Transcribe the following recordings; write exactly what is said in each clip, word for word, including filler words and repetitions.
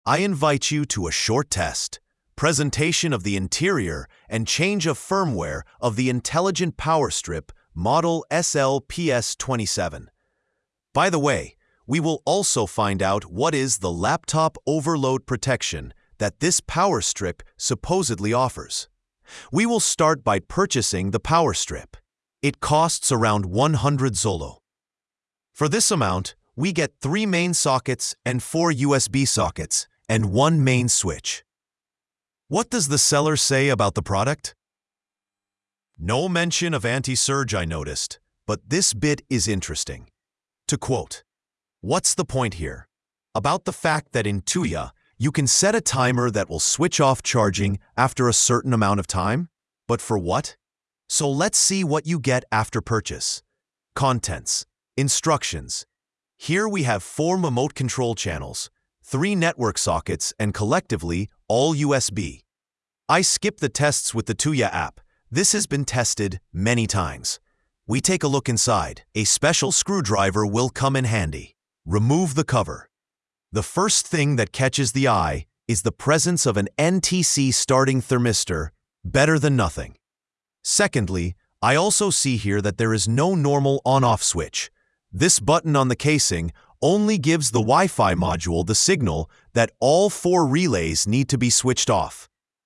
I invite you to a short test, presentation of the interior, and change of firmware of the Intelligent Power Strip model S L P S twenty-seven. By the way, we will also find out what is the laptop overload protection that this power strip supposedly offers. We will start by purchasing the power strip. It costs around one hundred Zolo. For this amount, we get three main sockets and four U S B sockets and one main switch. What does the seller say about the product? No mention of anti-surge, I noticed, but this bit is interesting. To quote, "What's the point here? About the fact that in Tuya, you can set a timer that will switch off charging after a certain amount of time? But for what? So let's see what you get after purchase. Contents. Instructions. Here we have four remote control channels, three network sockets, and collectively, all U S B. I skip the tests with the Tuya app. This has been tested many times. We take a look inside. A special screwdriver will come in handy. Remove the cover. The first thing that catches the eye is the presence of an N T C starting thermistor, better than nothing. Secondly, I also see here that there is no normal on-off switch. This button on the casing only gives the Wi-Fi module the signal that all four relays need to be switched off.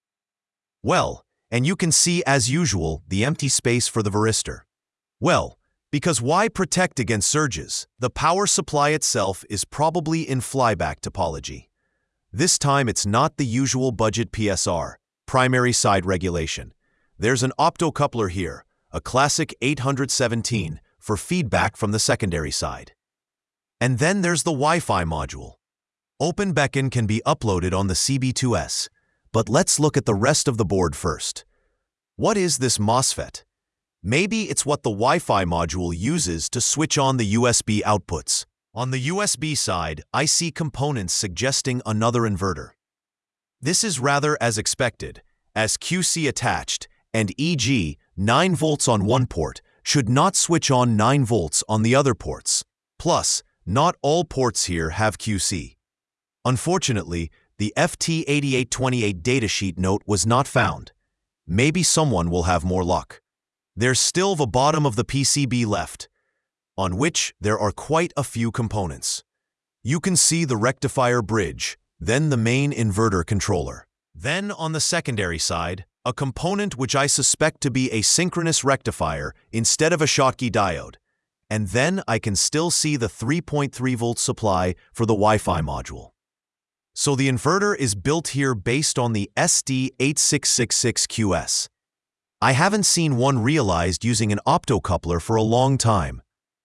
Well, and you can see as usual the empty space for the varistor. Well, because why protect against surges? The power supply itself is probably in flyback topology. This time it's not the usual budget P S R, primary side regulation. There's an optocoupler here, a classic eight hundred seventeen, for feedback from the secondary side. And then there's the Wi-Fi module. OpenBeacon can be uploaded on the C B two S, but let's look at the rest of the board first. What is this MOSFET? Maybe it's what the Wi-Fi module uses to switch on the U S B outputs. On the U S B side, I see components suggesting another inverter. This is rather as expected, as Q C attached, and for example, nine volts on one port should not switch on nine volts on the other ports. Plus, not all ports here have Q C. Unfortunately, the F T eighty-eight twenty-eight datasheet note was not found. Maybe someone will have more luck. There's still the bottom of the P C B left, on which there are quite a few components. You can see the rectifier bridge, then the main inverter controller. Then on the secondary side, a component which I suspect to be a synchronous rectifier instead of a Schottky diode. And then I can still see the three point three volt supply for the Wi-Fi module. So the inverter is built here based on the S D eight six six six Q S. I haven't seen one realized using an optocoupler for a long time.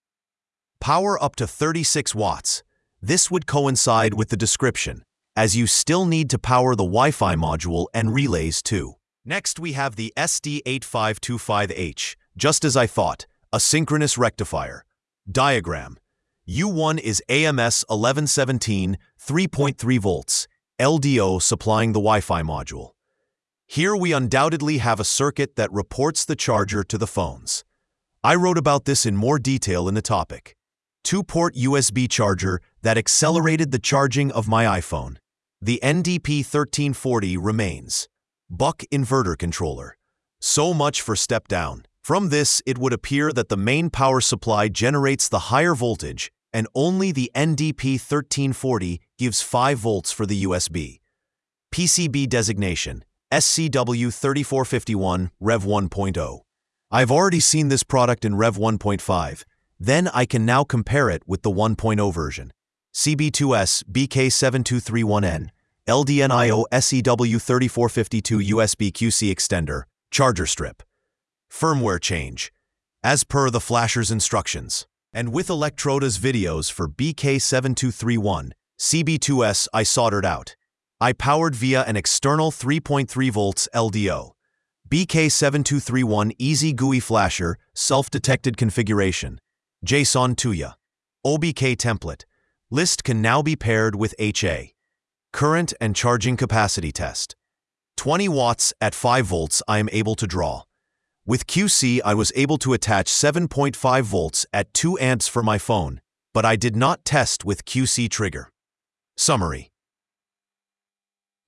Power up to thirty-six watts. This would coincide with the description, as you still need to power the Wi-Fi module and relays too. Next we have the S D eight five two five H, just as I thought, a synchronous rectifier. Diagram. U one is A M S eleven seventeen, three point three volts, L D O supplying the Wi-Fi module. Here we undoubtedly have a circuit that reports the charger to the phones. I wrote about this in more detail in the topic. Two-port U S B charger that accelerated the charging of my iPhone. The N D P thirteen forty remains. Buck inverter controller. So much for step down. From this, it would appear that the main power supply generates the higher voltage, and only the N D P thirteen forty gives five volts for the U S B. P C B designation, S C W thirty-four fifty-one Rev one point oh. I've already seen this product in Rev one point five, then I can now compare it with the one point oh version. C B two S B K seven two three one N, L D N I O S E W thirty-four fifty-two U S B Q C extender, charger strip. Firmware change, as per the flasher's instructions. And with Electroda's videos for B K seven two three one, C B two S I soldered out. I powered via an external three point three volts L D O. B K seven two three one Easy G U I Flasher, self-detected configuration. JSON Tuya. O B K template. List can now be paired with H A. Current and charging capacity test. twenty watts at five volts I am able to draw. With Q C I was able to attach seven point five volts at two amps for my phone, but I did not test with Q C trigger. Summary.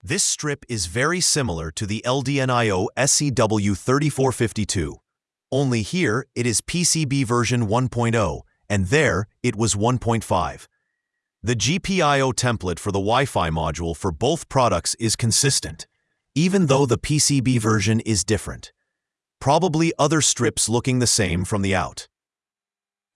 This strip is very similar to the L D N I O S C W thirty-four fifty-two, only here it is P C B version one point oh, and there it was one point five. The G P I O template for the Wi-Fi module for both products is consistent, even though the P C B version is different. Probably other strips looking the same from the out.